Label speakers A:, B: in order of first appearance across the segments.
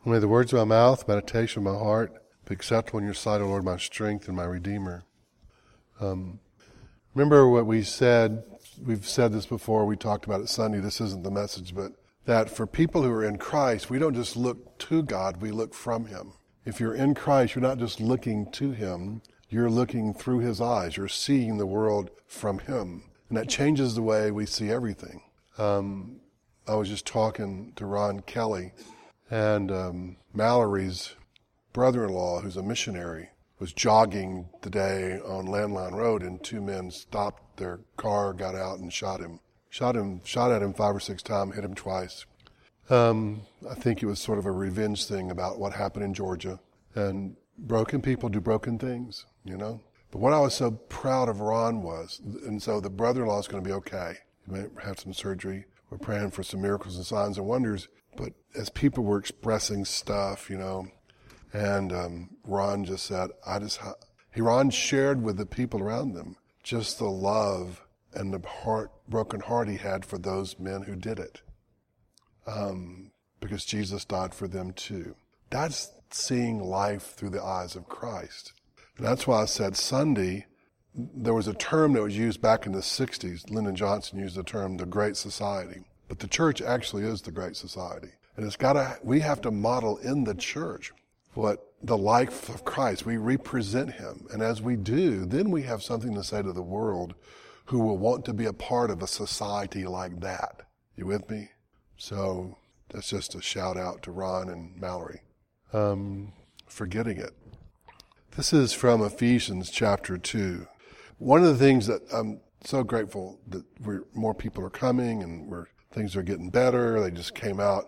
A: May the words of my mouth, meditation of my heart, be acceptable in your sight, O Lord, my strength and my Redeemer. Remember what we said, we've said this before, we talked about it Sunday, this isn't the message, but that for people who are in Christ, we don't just look to God, we look from Him. If you're in Christ, you're not just looking to Him, you're looking through His eyes, you're seeing the world from Him. And that changes the way we see everything. I was just talking to Ron Kelly, and Mallory's brother-in-law, who's a missionary, was jogging today on Landline Road, and two men stopped their car, got out, and shot at him 5 or 6 times, hit him twice. I think it was sort of a revenge thing about what happened in Georgia. And broken people do broken things, you know. But what I was so proud of Ron was, and so the brother-in-law is going to be okay. He may have some surgery. We're praying for some miracles and signs and wonders. But as people were expressing stuff, you know, and Ron just said, Ron shared with the people around them just the love and the broken heart he had for those men who did it. Because Jesus died for them too. That's seeing life through the eyes of Christ. And that's why I said Sunday, there was a term that was used back in the 60s. Lyndon Johnson used the term, the Great Society. But the church actually is the Great Society. And we have to model in the church what the life of Christ. We represent Him. And as we do, then we have something to say to the world who will want to be a part of a society like that. You with me? So that's just a shout out to Ron and Mallory for getting it. This is from Ephesians chapter 2. One of the things that I'm so grateful that more people are coming and things are getting better. They just came out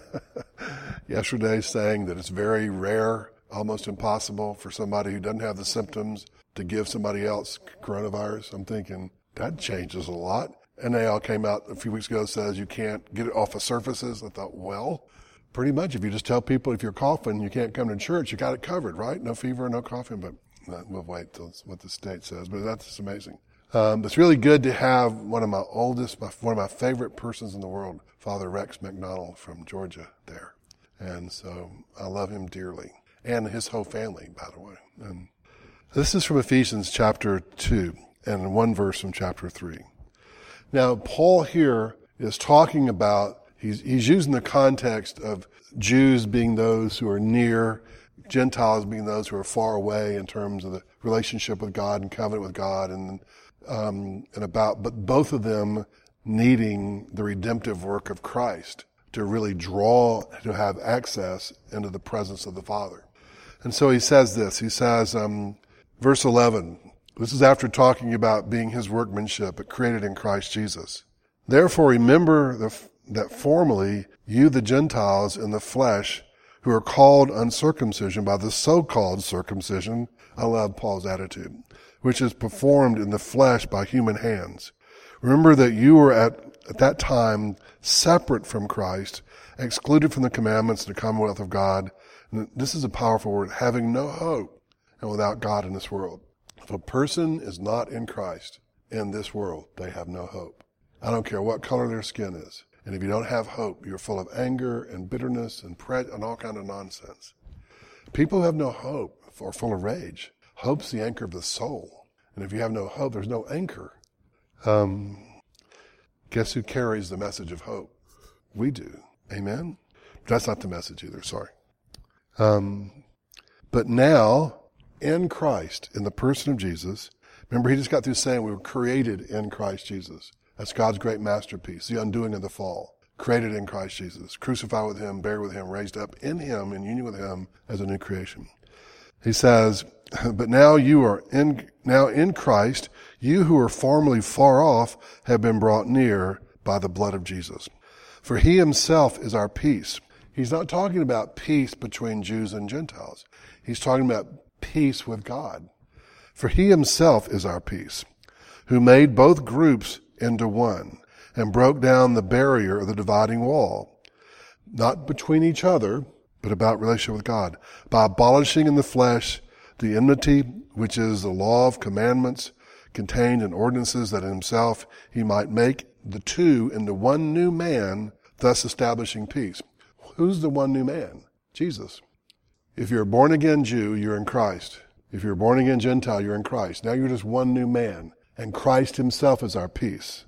A: yesterday saying that it's very rare, almost impossible for somebody who doesn't have the symptoms to give somebody else coronavirus. I'm thinking that changes a lot. And they all came out a few weeks ago and says you can't get it off of surfaces. I thought, well, pretty much if you just tell people if you're coughing, you can't come to church, you got it covered, right? No fever, no coughing, but we'll wait till what the state says. But that's just amazing. It's really good to have one of my favorite persons in the world, Father Rex McDonald from Georgia there. And so I love him dearly. And his whole family, by the way. And this is from Ephesians chapter 2 and one verse from chapter 3. Now, Paul here is talking about, he's using the context of Jews being those who are near, Gentiles being those who are far away in terms of the relationship with God and covenant with God but both of them needing the redemptive work of Christ to really to have access into the presence of the Father. And so he says this, verse 11, this is after talking about being His workmanship, created in Christ Jesus. Therefore remember that formerly you the Gentiles in the flesh who are called uncircumcision by the so-called circumcision, I love Paul's attitude, which is performed in the flesh by human hands. Remember that you were at that time separate from Christ, excluded from the commandments of the commonwealth of God. And this is a powerful word, having no hope and without God in this world. If a person is not in Christ in this world, they have no hope. I don't care what color their skin is. And if you don't have hope, you're full of anger and bitterness and all kind of nonsense. People who have no hope are full of rage. Hope's the anchor of the soul. And if you have no hope, there's no anchor. Guess who carries the message of hope? We do. Amen? That's not the message either, sorry. But now, in Christ, in the person of Jesus, remember he just got through saying we were created in Christ Jesus. That's God's great masterpiece, the undoing of the fall. Created in Christ Jesus, crucified with Him, buried with Him, raised up in Him, in union with Him as a new creation. He says, but now in Christ, you who were formerly far off have been brought near by the blood of Jesus. For He Himself is our peace. He's not talking about peace between Jews and Gentiles. He's talking about peace with God. For He Himself is our peace, who made both groups into one and broke down the barrier of the dividing wall, not between each other, but about relationship with God, by abolishing in the flesh the enmity, which is the law of commandments contained in ordinances, that in Himself He might make the two into one new man, thus establishing peace. Who's the one new man? Jesus. If you're a born-again Jew, you're in Christ. If you're a born-again Gentile, you're in Christ. Now you're just one new man, and Christ himself is our peace.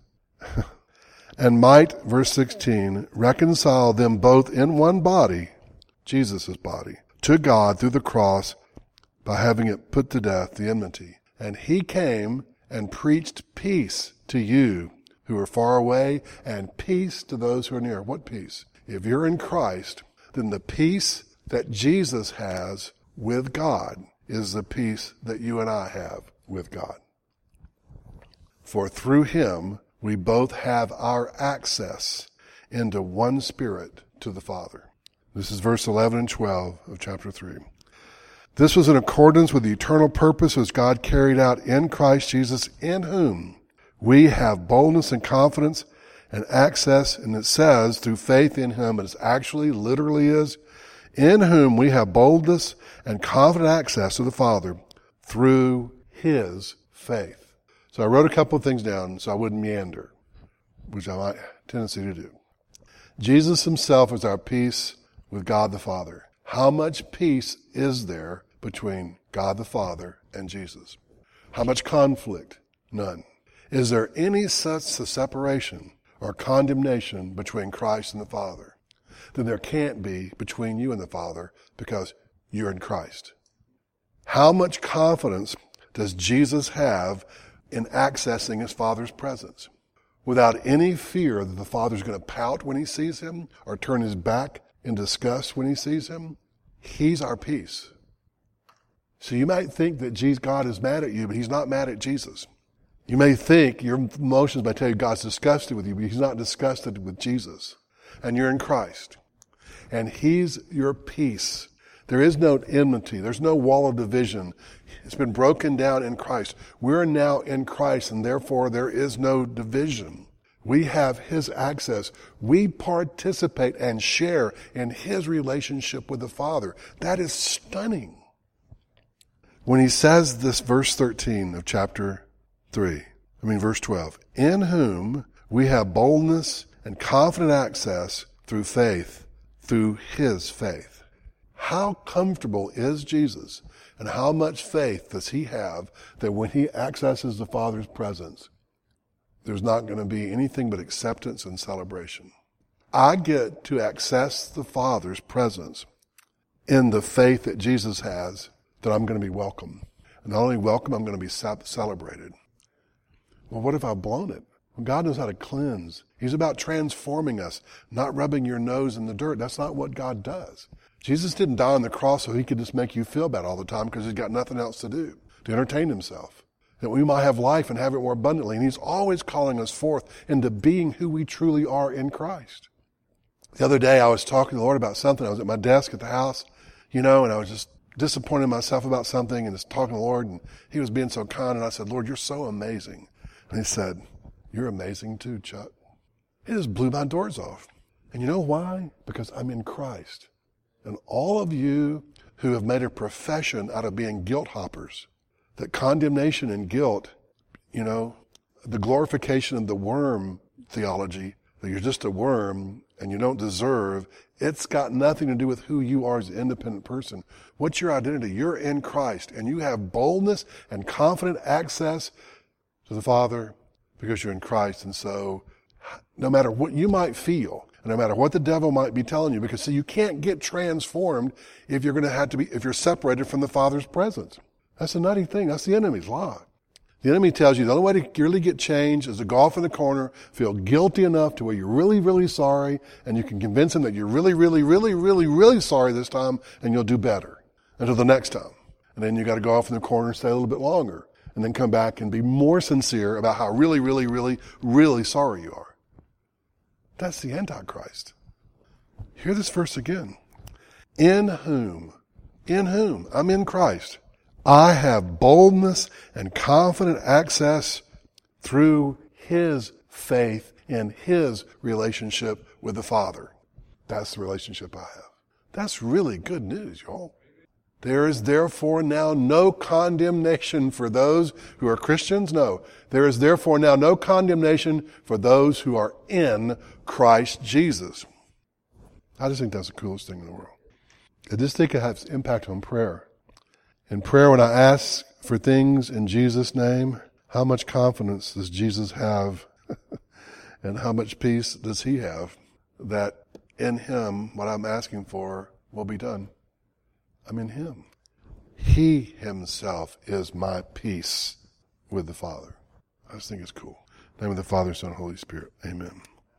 A: And might, verse 16, reconcile them both in one body, Jesus' body, to God through the cross by having it put to death, the enmity. And he came and preached peace to you who are far away and peace to those who are near. What peace? If you're in Christ, then the peace that Jesus has with God is the peace that you and I have with God. For through him we both have our access into one Spirit to the Father. This is verse 11 and 12 of chapter 3. This was in accordance with the eternal purpose as God carried out in Christ Jesus, in whom we have boldness and confidence and access, and it says through faith in him, but it actually literally is, in whom we have boldness and confident access to the Father through his faith. So I wrote a couple of things down so I wouldn't meander, which I might have a tendency to do. Jesus himself is our peace with God the Father. How much peace is there between God the Father and Jesus? How much conflict? None. Is there any such separation or condemnation between Christ and the Father? Then there can't be between you and the Father because you're in Christ. How much confidence does Jesus have in accessing his Father's presence without any fear that the Father's going to pout when he sees him or turn his back in disgust when he sees him? He's our peace. So you might think that God is mad at you, but he's not mad at Jesus. You may think, your emotions might tell you God's disgusted with you, but he's not disgusted with Jesus. And you're in Christ. And he's your peace. There is no enmity. There's no wall of division. It's been broken down in Christ. We're now in Christ, and therefore there is no division. We have his access. We participate and share in his relationship with the Father. That is stunning. When he says this, verse 13 of chapter 12, in whom we have boldness and confident access through faith, through his faith. How comfortable is Jesus, and how much faith does he have that when he accesses the Father's presence, there's not going to be anything but acceptance and celebration? I get to access the Father's presence in the faith that Jesus has, that I'm going to be welcome. And not only welcome, I'm going to be celebrated. Well, what if I've blown it? Well, God knows how to cleanse. He's about transforming us, not rubbing your nose in the dirt. That's not what God does. Jesus didn't die on the cross so he could just make you feel bad all the time because he's got nothing else to do, to entertain himself. That we might have life and have it more abundantly. And he's always calling us forth into being who we truly are in Christ. The other day I was talking to the Lord about something. I was at my desk at the house, and I was just disappointed in myself about something and just talking to the Lord, and he was being so kind, and I said, Lord, you're so amazing. And he said, you're amazing too, Chuck. It just blew my doors off. And you know why? Because I'm in Christ. And all of you who have made a profession out of being guilt hoppers, that condemnation and guilt, the glorification of the worm theology, that you're just a worm and you don't deserve, it's got nothing to do with who you are as an independent person. What's your identity? You're in Christ, and you have boldness and confident access to the Father because you're in Christ. And so no matter what you might feel, and no matter what the devil might be telling you, because see, you can't get transformed if you're going to have to be, if you're separated from the Father's presence. That's a nutty thing. That's the enemy's lie. The enemy tells you the only way to really get changed is to go off in the corner, feel guilty enough to where you're really, really sorry, and you can convince him that you're really, really, really, really, really sorry this time, and you'll do better until the next time. And then you got to go off in the corner and stay a little bit longer, and then come back and be more sincere about how really, really, really, really sorry you are. That's the Antichrist. Hear this verse again. In whom, I'm in Christ, I have boldness and confident access through his faith in his relationship with the Father. That's the relationship I have. That's really good news, y'all. There is therefore now no condemnation for those who are Christians. No, there is therefore now no condemnation for those who are in Christ Jesus. I just think that's the coolest thing in the world. I just think it has impact on prayer. In prayer, when I ask for things in Jesus' name, how much confidence does Jesus have and how much peace does he have that in him, what I'm asking for will be done? I'm in him. He himself is my peace with the Father. I just think it's cool. In the name of the Father, Son, and Holy Spirit. Amen.